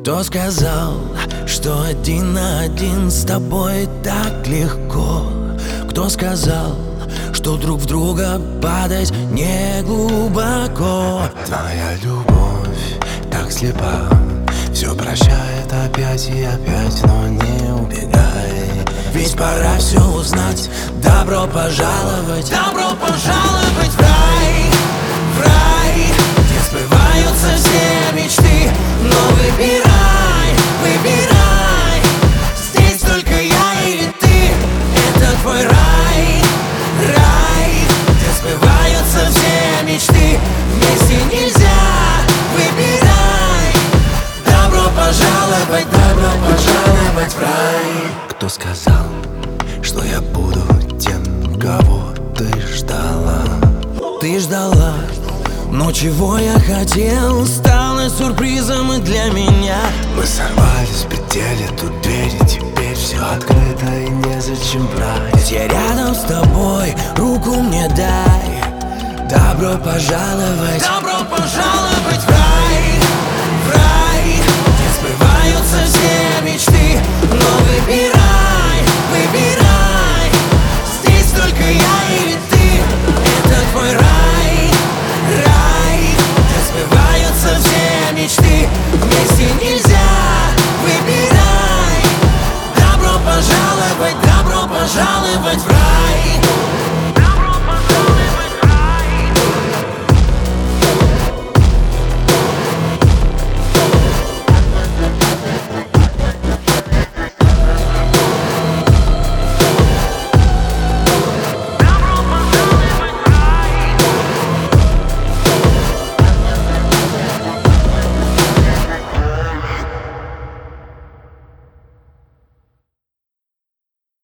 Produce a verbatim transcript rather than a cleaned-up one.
Кто сказал, что один на один с тобой так легко? Кто сказал, что друг в друга падать не глубоко? Твоя любовь так слепа, все прощает опять и опять, но не убегай. Ведь пора все узнать. Добро пожаловать, добро пожаловать в рай, в рай, где сбываются все мечты. Но выбирай, выбирай, здесь только я или ты. Это твой рай, рай, где сбываются все мечты. Вместе нельзя, выбирай. Добро пожаловать, добро пожаловать в рай. Кто сказал, что я буду тем, кого ты ждала? Ты ждала, но чего я хотел стало сюрпризом и для меня. Мы сорвались в пределе, тут двери, теперь все открыто и незачем брать. Ведь я рядом с тобой, руку мне дай. Добро пожаловать, добро пожаловать в рай, в рай, где сбываются все мечты. Но выбирай.